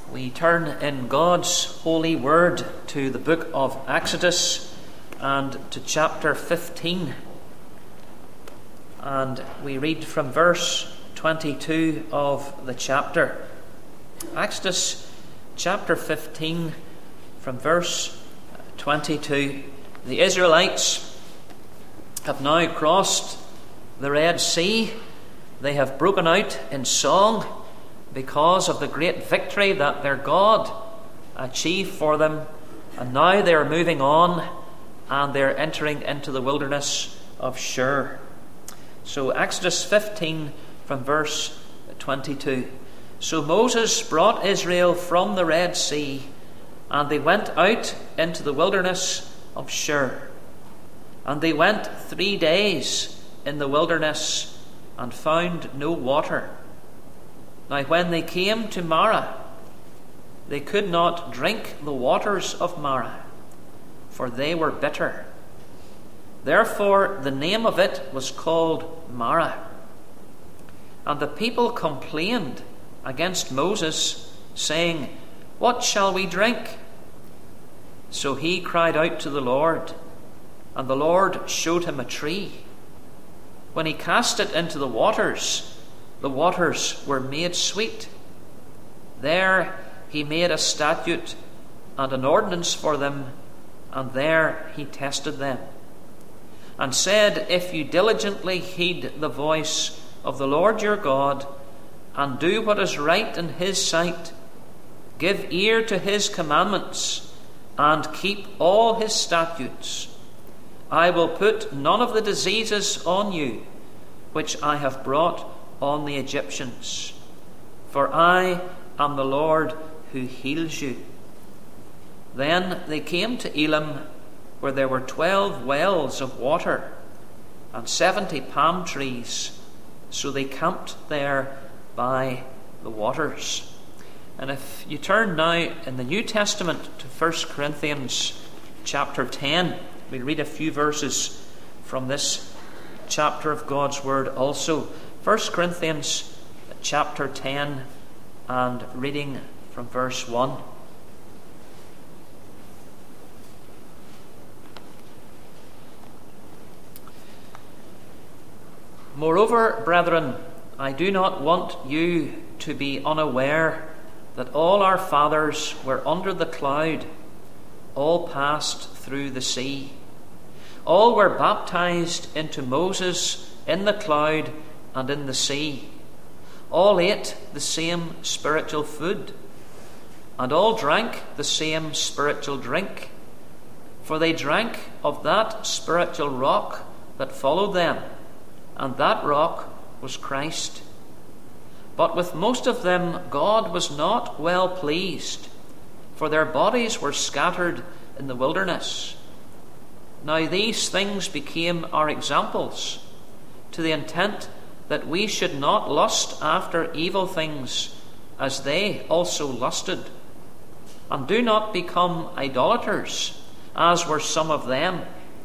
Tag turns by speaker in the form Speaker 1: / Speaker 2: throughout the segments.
Speaker 1: We turn in God's holy word to the book of Exodus and to chapter 15. And we read from verse 22 of the chapter. Exodus chapter 15 from verse 22. The Israelites have now crossed the Red Sea. They have broken out in song because of the great victory that their God achieved for them. And now they are moving on and they're entering into the wilderness of Shur. So Exodus 15 from verse 22. So Moses brought Israel from the Red Sea, and they went out into the wilderness of Shur. And they went 3 days in the wilderness and found no water. Now when they came to Marah, they could not drink the waters of Marah, for they were bitter. Therefore the name of it was called Marah. And the people complained against Moses, saying, "What shall we drink?" So he cried out to the Lord, and the Lord showed him a tree. When he cast it into the waters were made sweet. There he made a statute and an ordinance for them, and there he tested them, and said, "If you diligently heed the voice of the Lord your God, and do what is right in his sight, give ear to his commandments, and keep all his statutes, I will put none of the diseases on you which I have brought on the Egyptians, for I am the Lord who heals you." Then they came to Elim, where there were 12 wells of water and 70 palm trees, so they camped there by the waters. And if you turn now in the New Testament to 1 Corinthians chapter 10, we'll read a few verses from this chapter of God's Word also. 1 Corinthians chapter 10 and reading from verse 1. Moreover, brethren, I do not want you to be unaware that all our fathers were under the cloud, all passed through the sea. All were baptized into Moses in the cloud and in the sea. All ate the same spiritual food, and all drank the same spiritual drink, for they drank of that spiritual rock that followed them, and that rock was Christ. But with most of them God was not well pleased, for their bodies were scattered in the wilderness. Now these things became our examples, to the intent that we should not lust after evil things, as they also lusted. And do not become idolaters, as were some of them.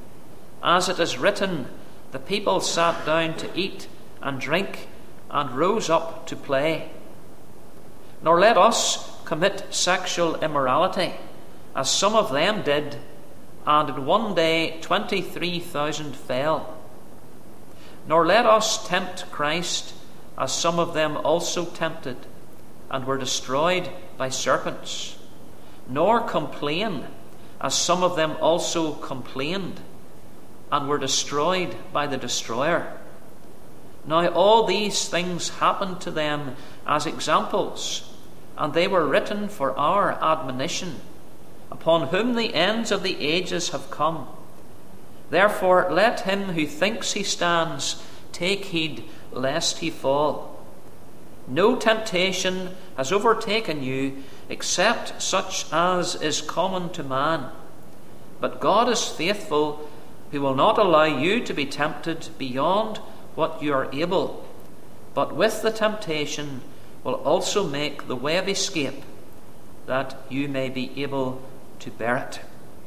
Speaker 1: As it is written, the people sat down to eat and drink, and rose up to play. Nor let us commit sexual immorality, as some of them did, and in one day 23,000 fell. Nor let us tempt Christ, as some of them also tempted, and were destroyed by serpents. Nor complain, as some of them also complained, and were destroyed by the destroyer. Now all these things happened to them as examples, and they were written for our admonition, upon whom the ends of the ages have come. Therefore let him who thinks he stands take heed lest he fall. No temptation has overtaken you except such as is common to man. But God is faithful, who will not allow you to be tempted beyond what you are able, but with the temptation will also make the way of escape, that you may be able to bear it.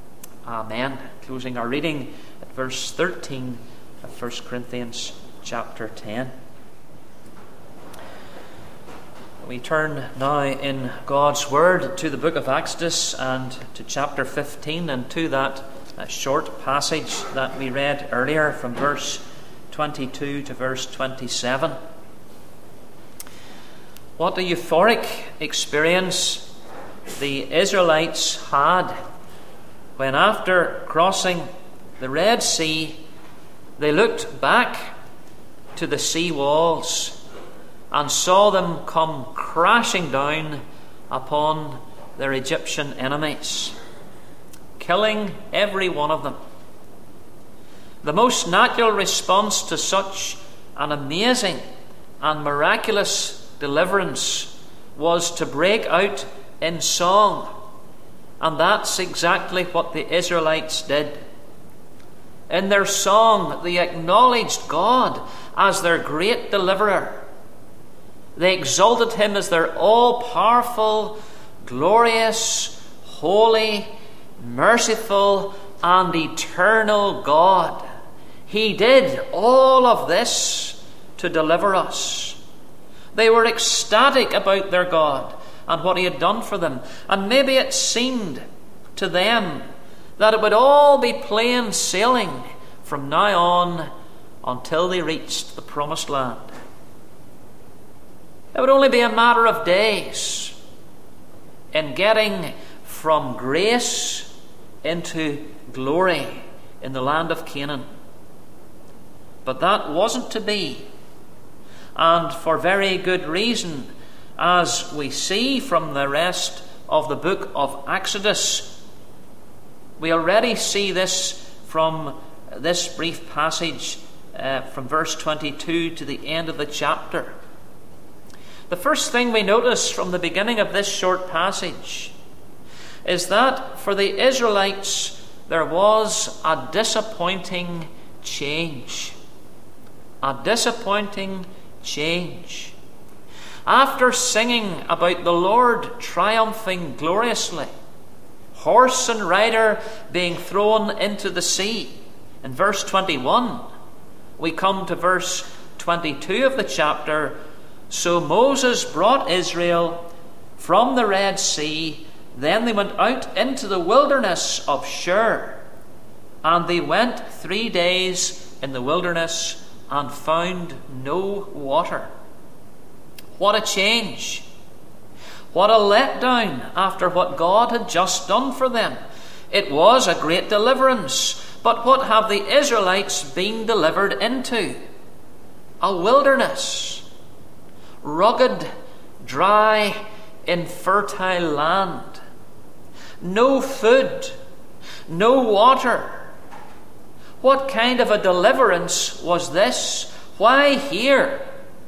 Speaker 1: Amen. Closing our reading at verse 13 of 1 Corinthians chapter 10. We turn now in God's Word to the book of Exodus and to chapter 15 and to that short passage that we read earlier from verse 22 to verse 27. What a euphoric experience the Israelites had when, after crossing the Red Sea, they looked back to the sea walls and saw them come crashing down upon their Egyptian enemies, killing every one of them. The most natural response to such an amazing and miraculous deliverance was to break out in song, and that's exactly what the Israelites did. In their song, they acknowledged God as their great deliverer. They exalted him as their all-powerful, glorious, holy, merciful, and eternal God. He did all of this to deliver us. They were ecstatic about their God and what he had done for them. And maybe it seemed to them that it would all be plain sailing from now on until they reached the promised land. It would only be a matter of days in getting from grace into glory in the land of Canaan. But that wasn't to be, and for very good reason, as we see from the rest of the book of Exodus. We already see this from this brief passage from verse 22 to the end of the chapter. The first thing we notice from the beginning of this short passage is that for the Israelites there was a disappointing change. A disappointing change. After singing about the Lord triumphing gloriously, horse and rider being thrown into the sea, in verse 21, we come to verse 22 of the chapter. So Moses brought Israel from the Red Sea. Then they went out into the wilderness of Shur. And they went 3 days in the wilderness and found no water. What a change. What a letdown after what God had just done for them. It was a great deliverance. But what have the Israelites been delivered into? A wilderness. Rugged, dry, infertile land. No food, no water. What kind of a deliverance was this? Why here?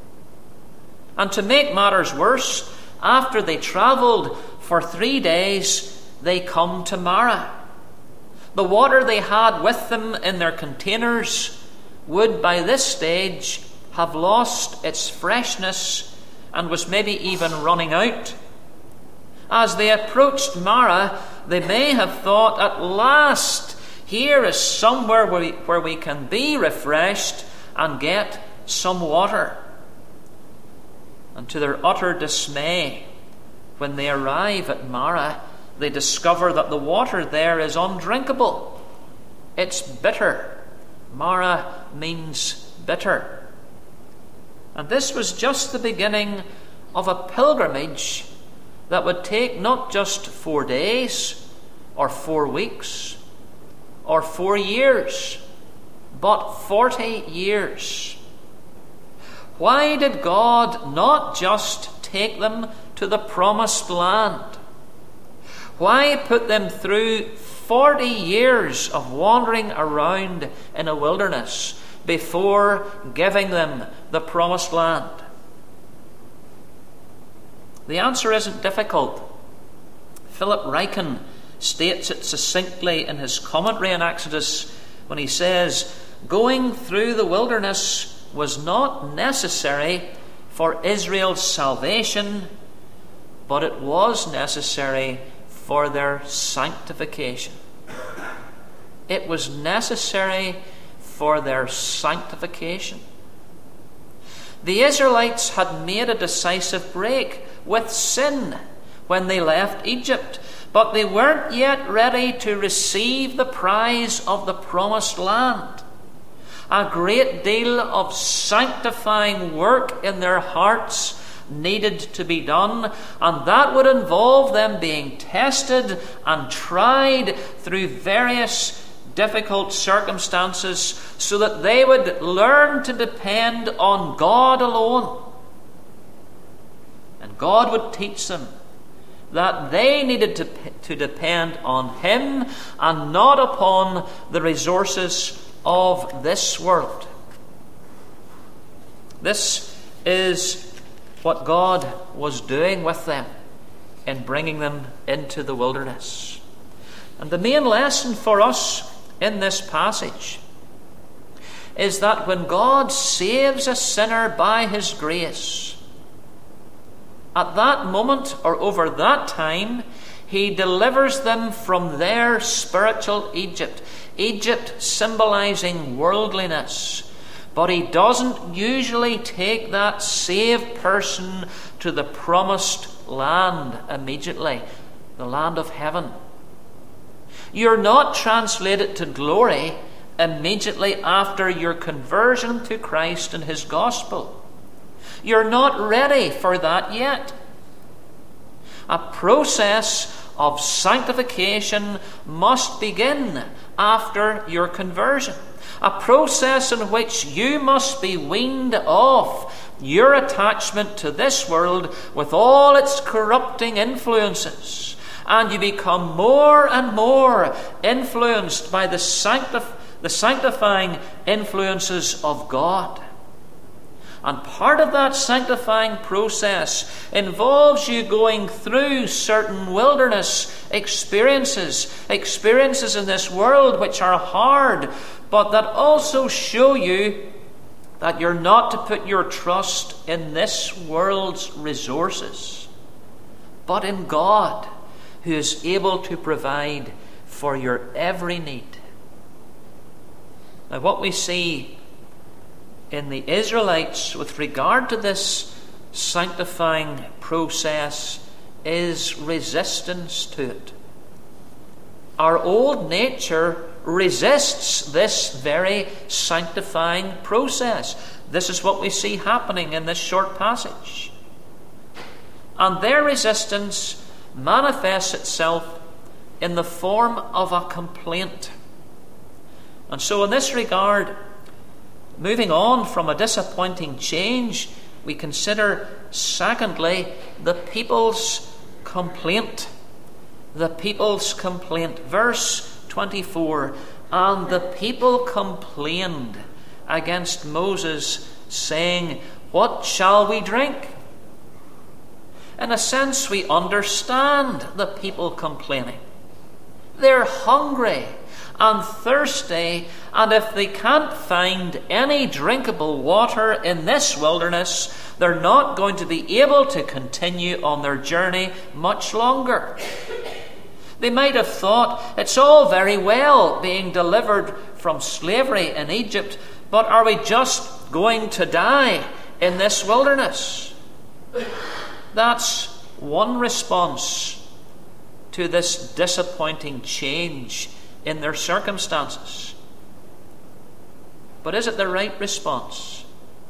Speaker 1: And to make matters worse, after they travelled for 3 days, they come to Marah. The water they had with them in their containers would by this stage have lost its freshness and was maybe even running out. As they approached Marah, they may have thought, at last, here is somewhere where we can be refreshed and get some water. And to their utter dismay, when they arrive at Marah, they discover that the water there is undrinkable. It's bitter. Marah means bitter. And this was just the beginning of a pilgrimage that would take not just 4 days or 4 weeks or 4 years, but 40 years. Why did God not just take them to the promised land? Why put them through 40 years of wandering around in a wilderness before giving them the promised land? The answer isn't difficult. Philip Ryken states it succinctly in his commentary on Exodus when he says, going through the wilderness was not necessary for Israel's salvation, but it was necessary for their sanctification. It was necessary for their sanctification. The Israelites had made a decisive break with sin when they left Egypt, but they weren't yet ready to receive the prize of the promised land. A great deal of sanctifying work in their hearts needed to be done, and that would involve them being tested and tried through various difficult circumstances so that they would learn to depend on God alone. And God would teach them that they needed to depend on Him and not upon the resources of this world. This is what God was doing with them in bringing them into the wilderness. And the main lesson for us in this passage is that when God saves a sinner by His grace, at that moment or over that time, He delivers them from their spiritual Egypt. Egypt symbolizing worldliness. But He doesn't usually take that saved person to the promised land immediately, the land of heaven. You're not translated to glory immediately after your conversion to Christ and His gospel. You're not ready for that yet. A process of sanctification must begin after your conversion. A process in which you must be weaned off your attachment to this world with all its corrupting influences, and you become more and more influenced by the sanctifying influences of God. And part of that sanctifying process involves you going through certain wilderness experiences in this world which are hard, but that also show you that you're not to put your trust in this world's resources, but in God, who is able to provide for your every need. Now, what we see in the Israelites with regard to this sanctifying process is resistance to it. Our old nature resists this very sanctifying process. This is what we see happening in this short passage. And their resistance manifests itself in the form of a complaint. And so in this regard, moving on from a disappointing change, we consider, secondly, the people's complaint. The people's complaint. Verse 24, and the people complained against Moses, saying, what shall we drink? In a sense, we understand the people complaining. They're hungry and thirsty, and if they can't find any drinkable water in this wilderness, they're not going to be able to continue on their journey much longer. They might have thought, it's all very well being delivered from slavery in Egypt, but are we just going to die in this wilderness? That's one response to this disappointing change in their circumstances. But is it the right response?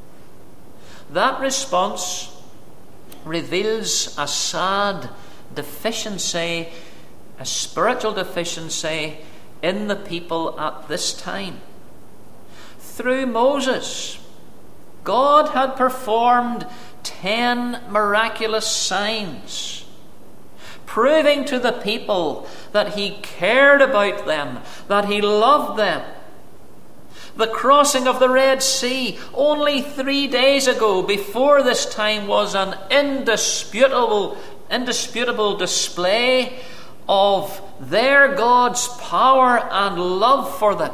Speaker 1: That response reveals a sad deficiency, a spiritual deficiency in the people at this time. Through Moses, God had performed 10 miraculous signs, proving to the people that He cared about them, that He loved them. The crossing of the Red Sea only 3 days ago, before this time, was an indisputable display of their God's power and love for them.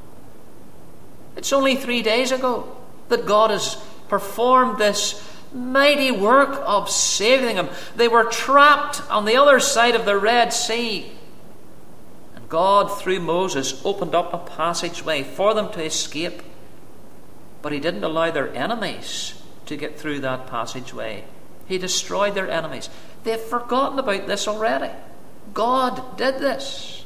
Speaker 1: It's only 3 days ago that God has performed this mighty work of saving them. They were trapped on the other side of the Red Sea, and God, through Moses, opened up a passageway for them to escape. But He didn't allow their enemies to get through that passageway. He destroyed their enemies. They've forgotten about this already. God did this.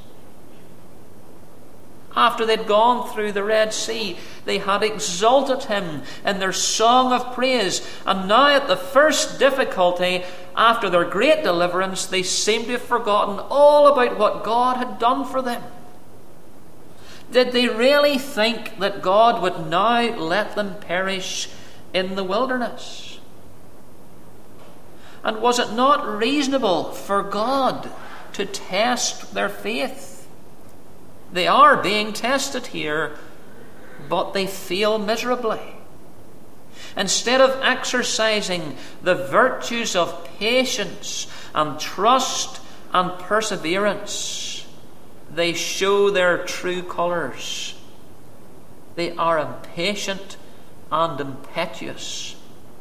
Speaker 1: After they'd gone through the Red Sea, they had exalted him in their song of praise. And now at the first difficulty, after their great deliverance, they seem to have forgotten all about what God had done for them. Did they really think that God would now let them perish in the wilderness? And was it not reasonable for God to test their faith? They are being tested here, but they fail miserably. Instead of exercising the virtues of patience and trust and perseverance, they show their true colours. They are impatient and impetuous.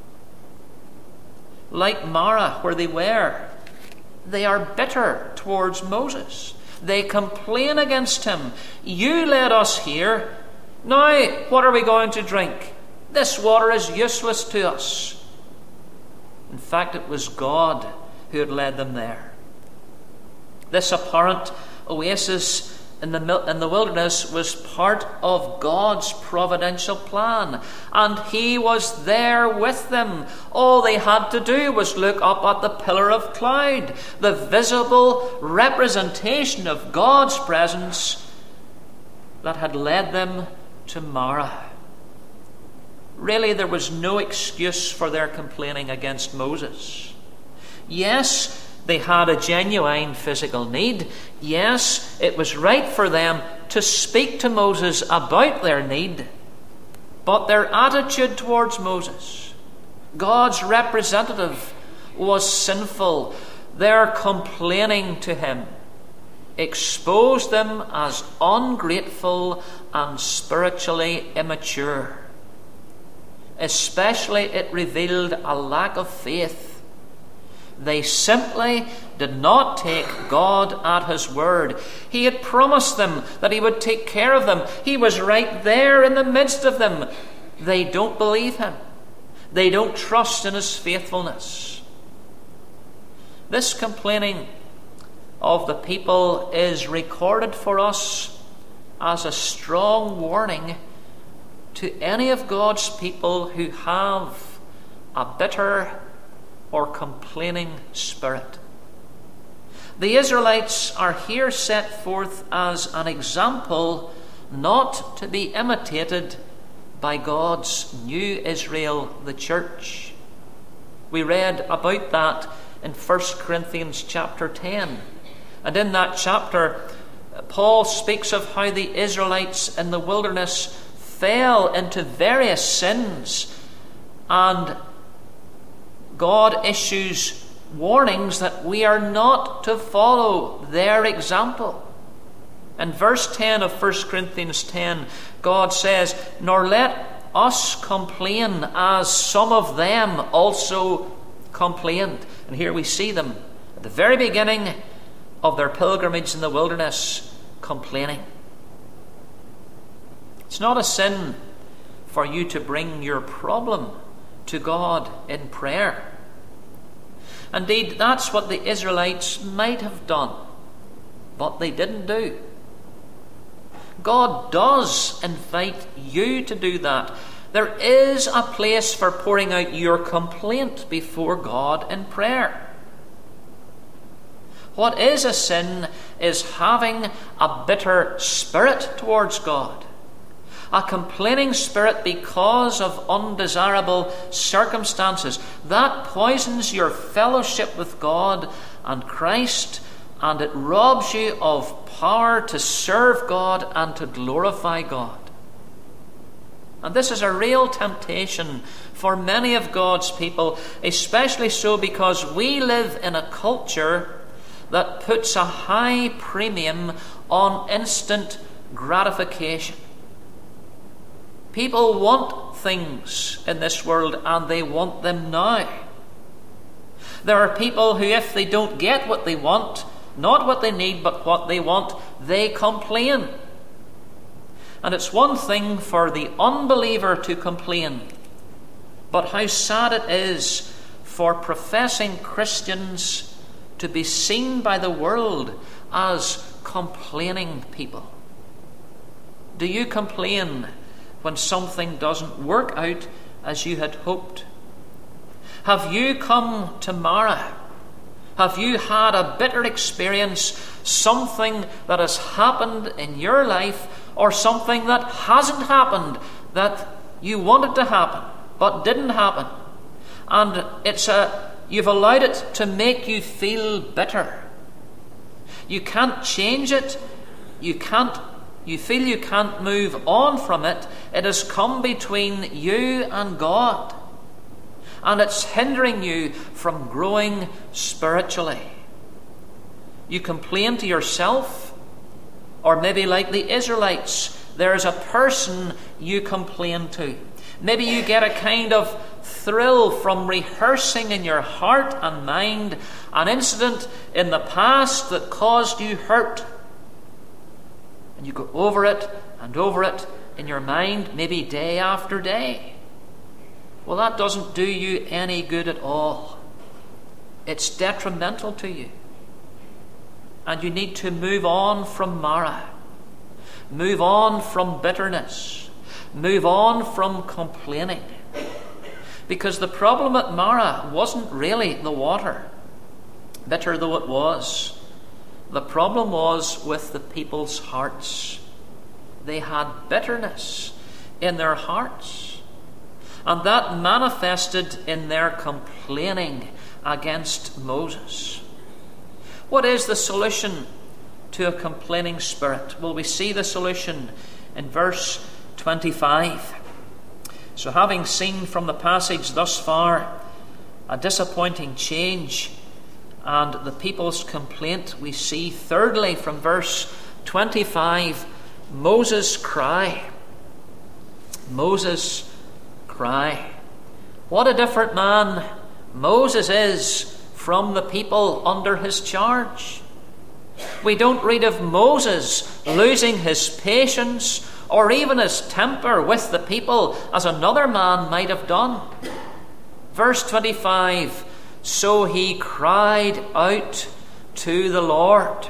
Speaker 1: Like Marah, where they were, they are bitter towards Moses. They complain against him. You led us here. Now, what are we going to drink? This water is useless to us. In fact, it was God who had led them there. This apparent oasis in the wilderness was part of God's providential plan, and he was there with them. All they had to do was look up at the pillar of cloud, the visible representation of God's presence that had led them to Marah. Really, there was no excuse for their complaining against Moses. Yes, they had a genuine physical need. Yes, it was right for them to speak to Moses about their need. But their attitude towards Moses, God's representative, was sinful. Their complaining to him exposed them as ungrateful and spiritually immature. Especially, it revealed a lack of faith. They simply did not take God at his word. He had promised them that he would take care of them. He was right there in the midst of them. They don't believe him. They don't trust in his faithfulness. This complaining of the people is recorded for us as a strong warning to any of God's people who have a bitter or complaining spirit. The Israelites are here set forth as an example not to be imitated by God's new Israel, the church. We read about that in 1 Corinthians chapter 10. And in that chapter, Paul speaks of how the Israelites in the wilderness fell into various sins, and God issues warnings that we are not to follow their example. In verse 10 of 1 Corinthians 10, God says, "Nor let us complain as some of them also complained." And here we see them at the very beginning of their pilgrimage in the wilderness complaining. It's not a sin for you to bring your problem to God in prayer. Indeed, that's what the Israelites might have done, but they didn't do. God does invite you to do that. There is a place for pouring out your complaint before God in prayer. What is a sin is having a bitter spirit towards God. A complaining spirit because of undesirable circumstances. That poisons your fellowship with God and Christ, and it robs you of power to serve God and to glorify God. And this is a real temptation for many of God's people, especially so because we live in a culture that puts a high premium on instant gratification. People want things in this world, and they want them now. There are people who, if they don't get what they want, not what they need, but what they want, they complain. And it's one thing for the unbeliever to complain, but how sad it is for professing Christians to be seen by the world as complaining people? Do you complain when something doesn't work out as you had hoped? Have you come to Marah? Have you had a bitter experience, something that has happened in your life, or something that hasn't happened that you wanted to happen but didn't happen? And you've allowed it to make you feel bitter. You can't change it. You feel you can't move on from it. It has come between you and God. And it's hindering you from growing spiritually. You complain to yourself, or maybe like the Israelites, there's a person you complain to. Maybe you get a kind of thrill from rehearsing in your heart and mind an incident in the past that caused you hurt. And you go over it and over it in your mind, maybe day after day. Well, that doesn't do you any good at all. It's detrimental to you. And you need to move on from Marah. Move on from bitterness. Move on from complaining. Because the problem at Marah wasn't really the water, bitter though it was. The problem was with the people's hearts. They had bitterness in their hearts. And that manifested in their complaining against Moses. What is the solution to a complaining spirit? Well, we see the solution in verse 25. So having seen from the passage thus far a disappointing change and the people's complaint, we see thirdly from verse 25 Moses' cry. Moses' cry. What a different man Moses is from the people under his charge. We don't read of Moses losing his patience or even his temper with the people as another man might have done. Verse 25, so he cried out to the Lord.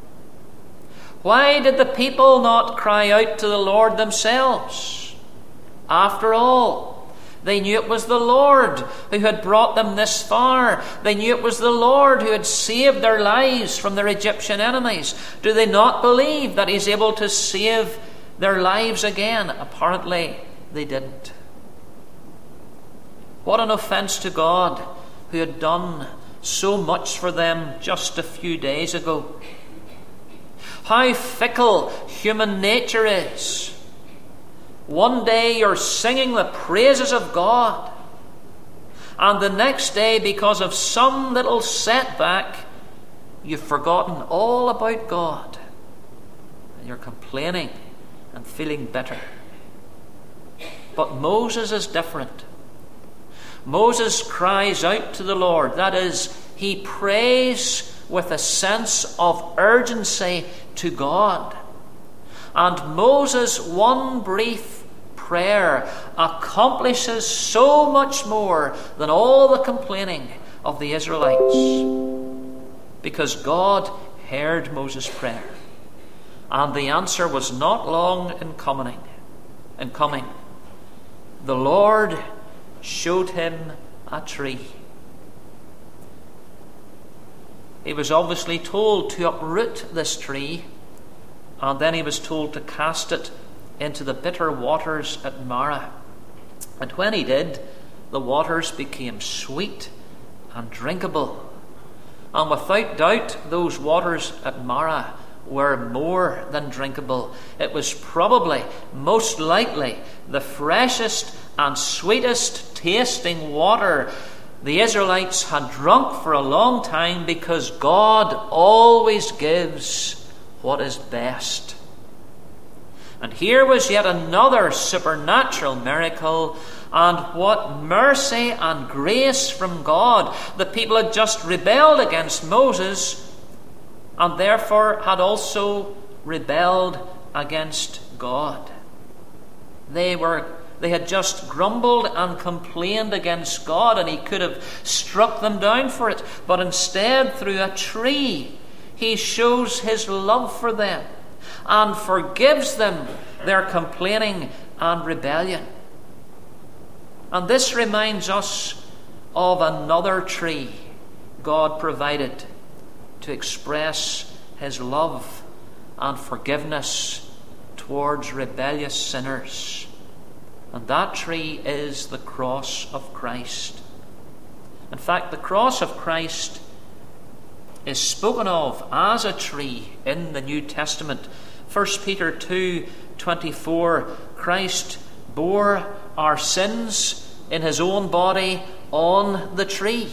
Speaker 1: Why did the people not cry out to the Lord themselves? After all, they knew it was the Lord who had brought them this far. They knew it was the Lord who had saved their lives from their Egyptian enemies. Do they not believe that He's able to save their lives again? Apparently, they didn't. What an offense to God, who had done so much for them just a few days ago. How fickle human nature is. One day you're singing the praises of God, and the next day, because of some little setback, you've forgotten all about God, and you're complaining and feeling bitter. But Moses is different. Moses cries out to the Lord. That is, he prays with a sense of urgency to God. And Moses' one brief prayer accomplishes so much more than all the complaining of the Israelites. Because God heard Moses' prayer. And the answer was not long in coming. The Lord showed him a tree. He was obviously told to uproot this tree, and then he was told to cast it into the bitter waters at Marah. And when he did, the waters became sweet and drinkable. And without doubt, those waters at Marah were more than drinkable. It was probably, most likely, the freshest and sweetest tasting water the Israelites had drunk for a long time, because God always gives what is best. And here was yet another supernatural miracle, and what mercy and grace from God. The people had just rebelled against Moses, and therefore had also rebelled against God. They They had just grumbled and complained against God, and he could have struck them down for it. But instead, through a tree, he shows his love for them and forgives them their complaining and rebellion. And this reminds us of another tree God provided to express his love and forgiveness towards rebellious sinners. And that tree is the cross of Christ. In fact, the cross of Christ is spoken of as a tree in the New Testament. 1 Peter 2:24, Christ bore our sins in his own body on the tree.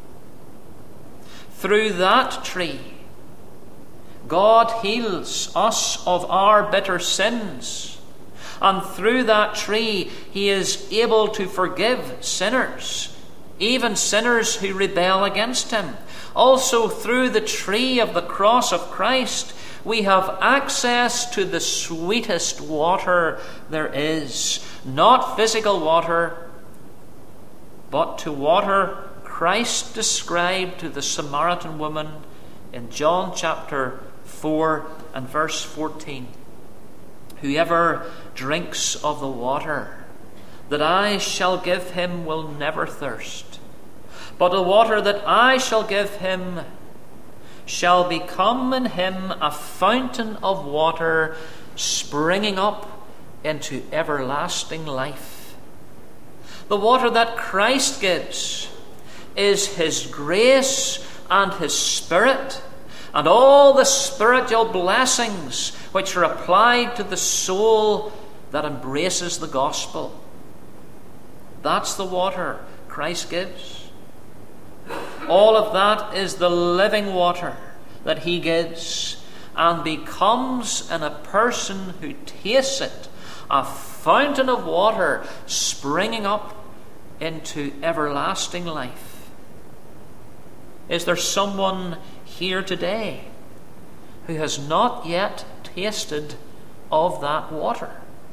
Speaker 1: Through that tree, God heals us of our bitter sins. And through that tree, he is able to forgive sinners, even sinners who rebel against him. Also, through the tree of the cross of Christ, we have access to the sweetest water there is. Not physical water, but to water Christ described to the Samaritan woman in John chapter 4 and verse 14. Whoever drinks of the water that I shall give him will never thirst, but the water that I shall give him shall become in him a fountain of water springing up into everlasting life. The water that Christ gives is his grace and his Spirit, and all the spiritual blessings which are applied to the soul that embraces the gospel. That's the water Christ gives. All of that is the living water that he gives and becomes in a person who tastes it a fountain of water springing up into everlasting life. Is there someone here today who has not yet tasted of that water?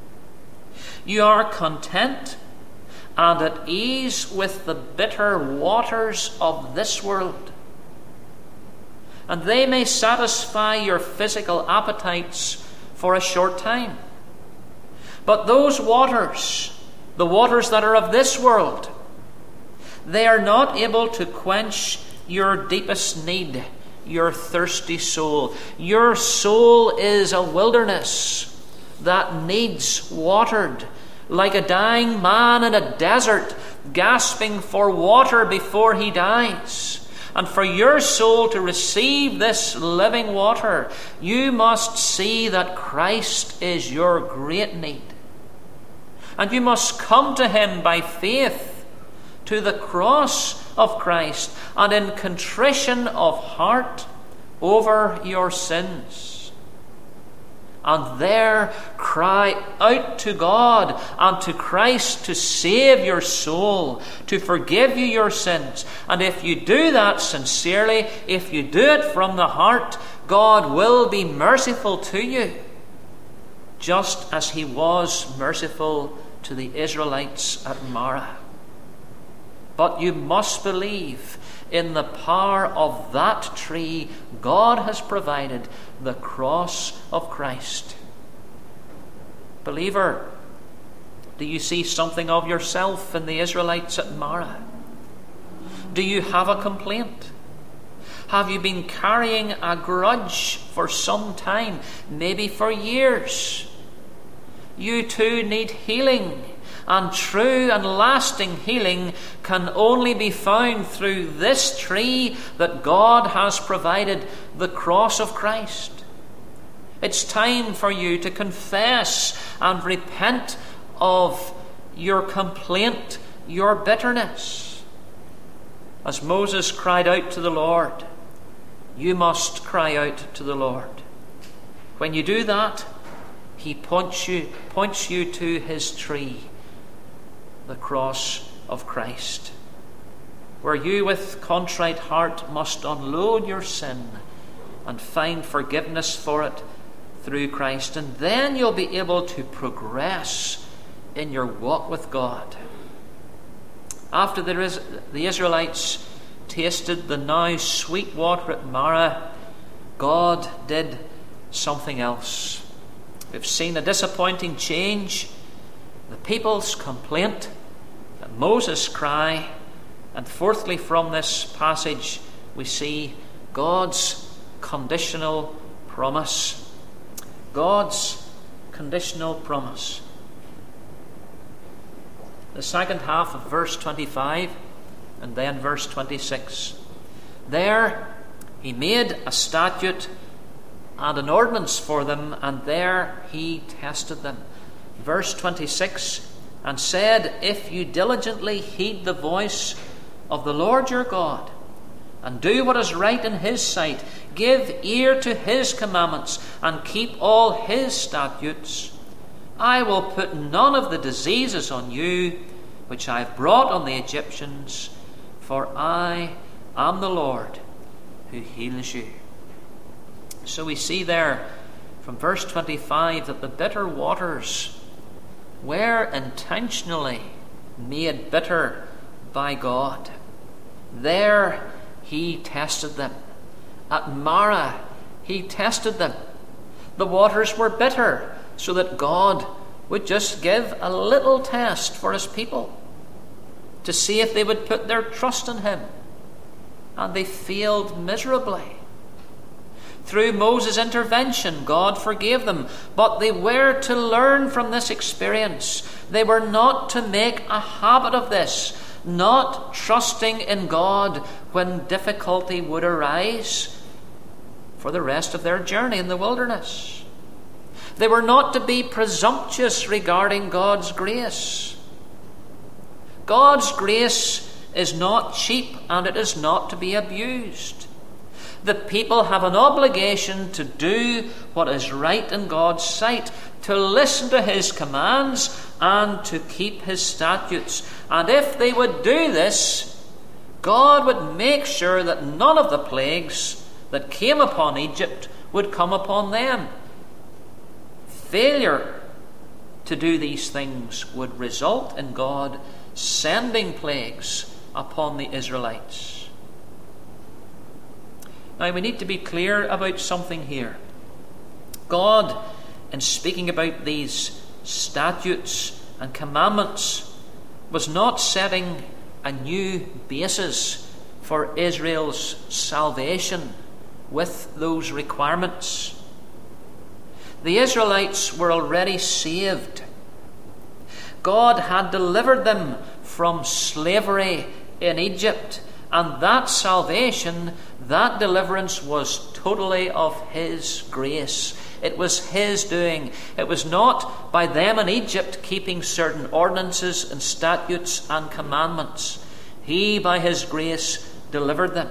Speaker 1: You are content and at ease with the bitter waters of this world, and they may satisfy your physical appetites for a short time. But those waters, the waters that are of this world, they are not able to quench your deepest need, your thirsty soul. Your soul is a wilderness that needs watered, like a dying man in a desert, gasping for water before he dies. And for your soul to receive this living water, you must see that Christ is your great need. And you must come to him by faith, to the cross of Christ, and in contrition of heart over your sins. And there cry out to God and to Christ to save your soul, to forgive you your sins. And if you do that sincerely, if you do it from the heart, God will be merciful to you, just as he was merciful to the Israelites at Marah. But you must believe in the power of that tree God has provided, the cross of Christ. Believer, do you see something of yourself in the Israelites at Marah? Do you have a complaint? Have you been carrying a grudge for some time, maybe for years? You too need healing. And true and lasting healing can only be found through this tree that God has provided, the cross of Christ. It's time for you to confess and repent of your complaint, your bitterness. As Moses cried out to the Lord, you must cry out to the Lord. When you do that, he points you to his tree, the cross of Christ, where you with contrite heart must unload your sin and find forgiveness for it through Christ. And then you'll be able to progress in your walk with God. After the Israelites tasted the now sweet water at Marah, God did something else. We've seen a disappointing change, the people's complaint, Moses' cry, and fourthly, from this passage, we see God's conditional promise. God's conditional promise. The second half of verse 25 and then verse 26. There he made a statute and an ordinance for them, and there he tested them. Verse 26, and said, if you diligently heed the voice of the Lord your God, and do what is right in his sight, give ear to his commandments, and keep all his statutes, I will put none of the diseases on you which I have brought on the Egyptians, for I am the Lord who heals you. So we see there from verse 25 that the bitter waters were intentionally made bitter by God. There he tested them. At Marah he tested them. The waters were bitter so that God would just give a little test for his people to see if they would put their trust in him. And they failed miserably. Through Moses' intervention, God forgave them, but they were to learn from this experience. They were not to make a habit of this, not trusting in God when difficulty would arise for the rest of their journey in the wilderness. They were not to be presumptuous regarding God's grace. God's grace is not cheap, and it is not to be abused. The people have an obligation to do what is right in God's sight, to listen to his commands and to keep his statutes. And if they would do this, God would make sure that none of the plagues that came upon Egypt would come upon them. Failure to do these things would result in God sending plagues upon the Israelites. Now we need to be clear about something here. God, in speaking about these statutes and commandments, was not setting a new basis for Israel's salvation with those requirements. The Israelites were already saved. God had delivered them from slavery in Egypt, and that salvation, that deliverance was totally of his grace. It was his doing. It was not by them in Egypt keeping certain ordinances and statutes and commandments. He, by his grace, delivered them.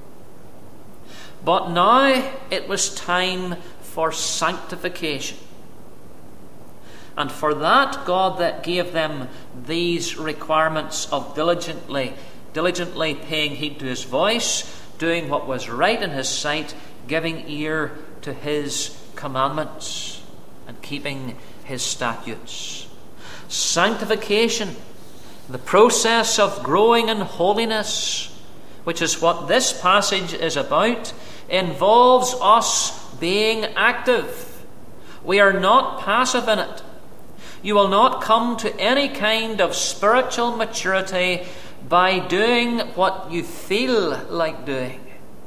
Speaker 1: But now it was time for sanctification. And for that, God that gave them these requirements of diligently paying heed to his voice, doing what was right in his sight, giving ear to his commandments, and keeping his statutes. Sanctification, the process of growing in holiness, which is what this passage is about, involves us being active. We are not passive in it. You will not come to any kind of spiritual maturity by doing what you feel like doing.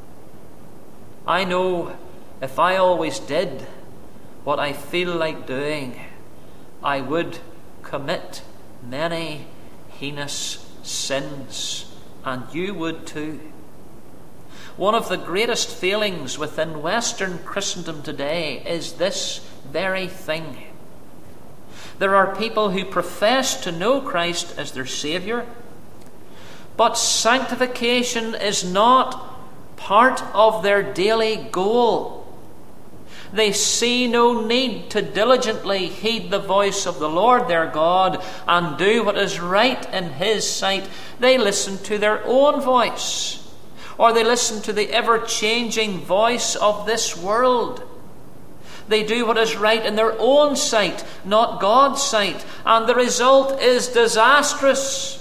Speaker 1: I know if I always did what I feel like doing, I would commit many heinous sins, and you would too. One of the greatest failings within Western Christendom today is this very thing. There are people who profess to know Christ as their Saviour, but sanctification is not part of their daily goal. They see no need to diligently heed the voice of the Lord their God and do what is right in his sight. They listen to their own voice, or they listen to the ever-changing voice of this world. They do what is right in their own sight, not God's sight. And the result is disastrous.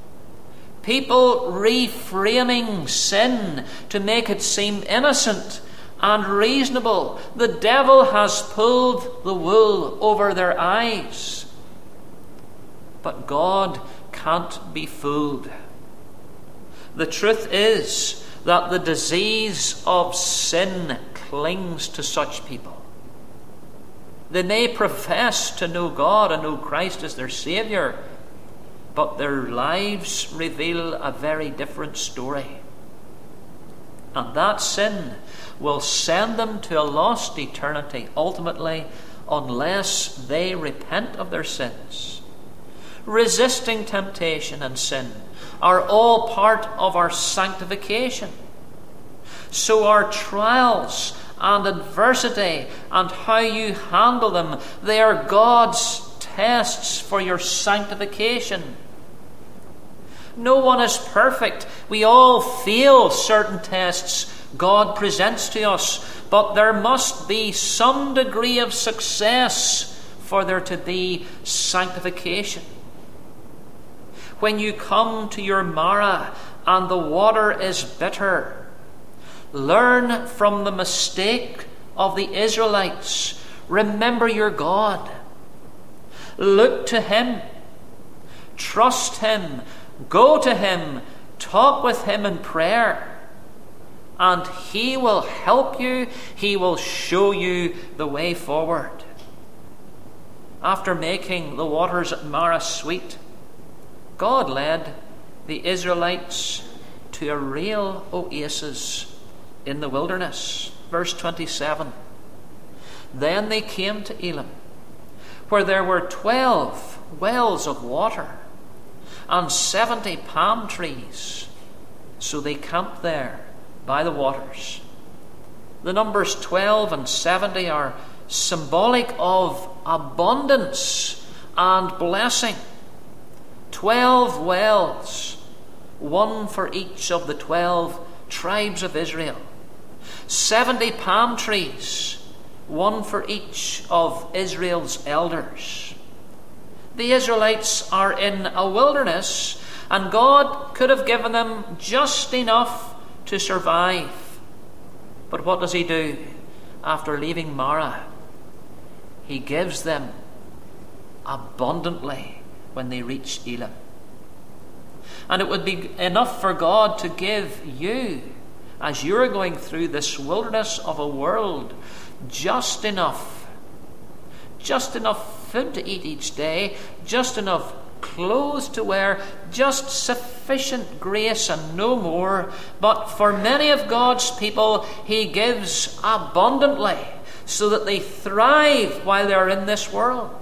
Speaker 1: People reframing sin to make it seem innocent and reasonable. The devil has pulled the wool over their eyes. But God can't be fooled. The truth is that the disease of sin clings to such people. They may profess to know God and know Christ as their Saviour, but their lives reveal a very different story. And that sin will send them to a lost eternity ultimately, unless they repent of their sins. Resisting temptation and sin are all part of our sanctification. So our trials and adversity and how you handle them, they are God's tests for your sanctification. No one is perfect. We all fail certain tests God presents to us, but there must be some degree of success for there to be sanctification. When you come to your Marah and the water is bitter, learn from the mistake of the Israelites. Remember your God. Look to Him. Trust Him. Go to Him. Talk with Him in prayer. And He will help you. He will show you the way forward. After making the waters at Marah sweet, God led the Israelites to a real oasis in the wilderness. Verse 27. Then they came to Elim, where there were 12 wells of water and 70 palm trees. So they camped there by the waters. The numbers 12 and 70 are symbolic of abundance and blessing. 12 wells, one for each of the 12 tribes of Israel. 70 palm trees, one for each of Israel's elders. The Israelites are in a wilderness, and God could have given them just enough to survive. But what does He do after leaving Marah? He gives them abundantly when they reach Elim. And it would be enough for God to give you, as you're going through this wilderness of a world, just enough food to eat each day, just enough clothes to wear, just sufficient grace and no more. But for many of God's people, He gives abundantly so that they thrive while they are in this world.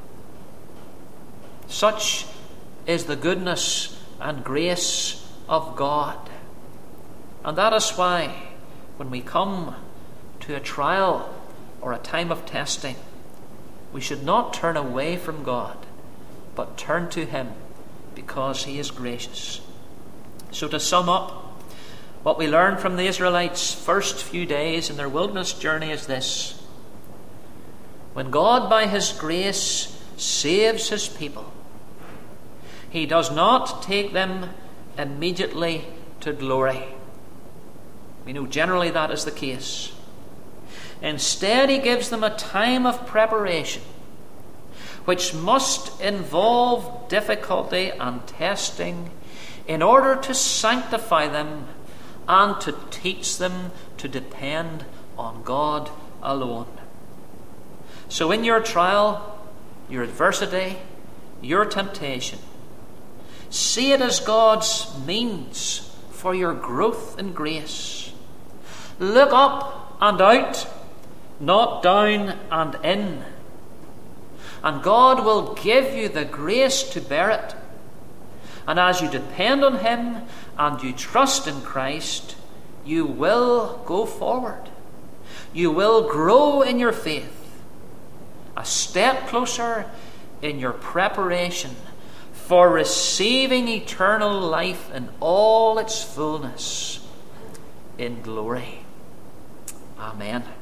Speaker 1: Such is the goodness and grace of God. And that is why when we come to a trial or a time of testing, we should not turn away from God, but turn to Him, because He is gracious. So to sum up, what we learn from the Israelites' first few days in their wilderness journey is this: when God by His grace saves His people, He does not take them immediately to glory. We know generally that is the case. Instead, He gives them a time of preparation, which must involve difficulty and testing in order to sanctify them and to teach them to depend on God alone. So in your trial, your adversity, your temptation, see it as God's means for your growth in grace. Look up and out, not down and in. And God will give you the grace to bear it. And as you depend on Him and you trust in Christ, you will go forward. You will grow in your faith, a step closer in your preparation for receiving eternal life in all its fullness in glory. Amen.